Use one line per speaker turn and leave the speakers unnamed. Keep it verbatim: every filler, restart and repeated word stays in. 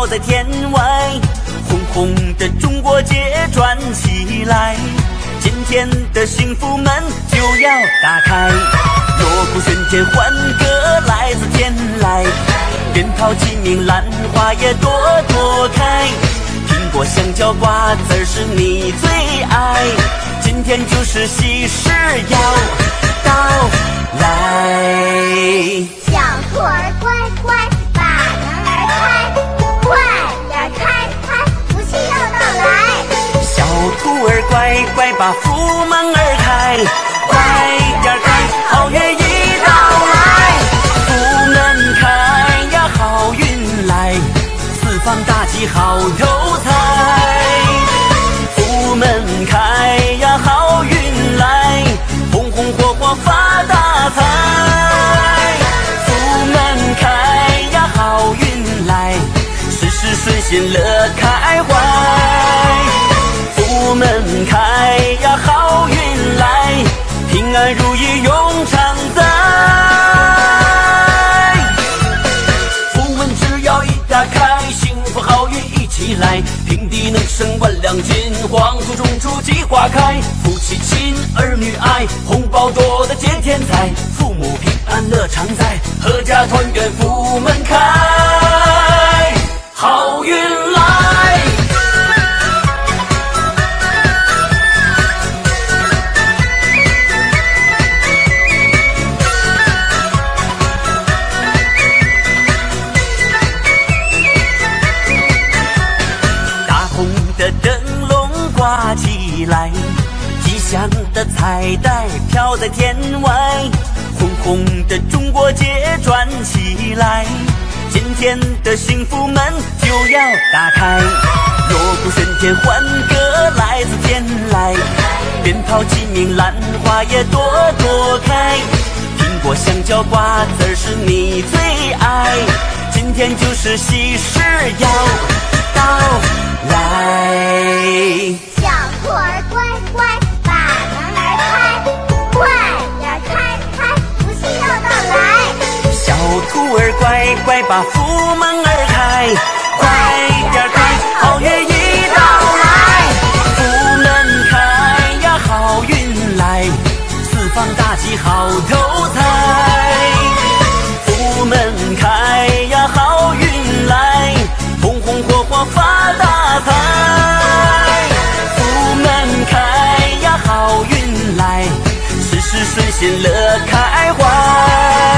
在天外，红红的中国结转起来，今天的幸福门就要打开，锣鼓喧天，欢歌来自天来，鞭炮齐鸣，兰花也朵朵开，苹果香蕉瓜子是你最爱，今天就是喜事要到来。
小兔儿乖乖把门儿开，快点开开，福气要到来。
小兔儿乖乖把福门儿开，快点开，好运已到来。福门开呀，好运来，四方大吉好头彩。福门开呀，好运来，红红火火发大财。福门开呀，好运来，事事顺心乐开怀。福门开呀，好运来，平安如意永常在。福门只要一打开，幸福好运一起来，平地能生万两金，黄土种出菊花开，夫妻亲，儿女爱，红包多的接天财，父母平安乐常在，阖家团圆福门开，好运来。的灯笼挂起来，吉祥的彩带飘在天外，红红的中国结转起来，今天的幸福门就要打开，锣鼓喧天，欢歌来自天来，鞭炮齐鸣，兰花也朵朵开，苹果香蕉瓜子是你最爱，今天就是喜事要到来。
小兔儿乖乖把门儿开，快点开开，福气要到来。
小兔儿乖乖把福门儿开，快点开，好运已到来。福门开呀，好运来，四方大吉好头彩。福门开呀，好运来，红红火火发大财。福门开呀，好运来，事事顺心乐开怀。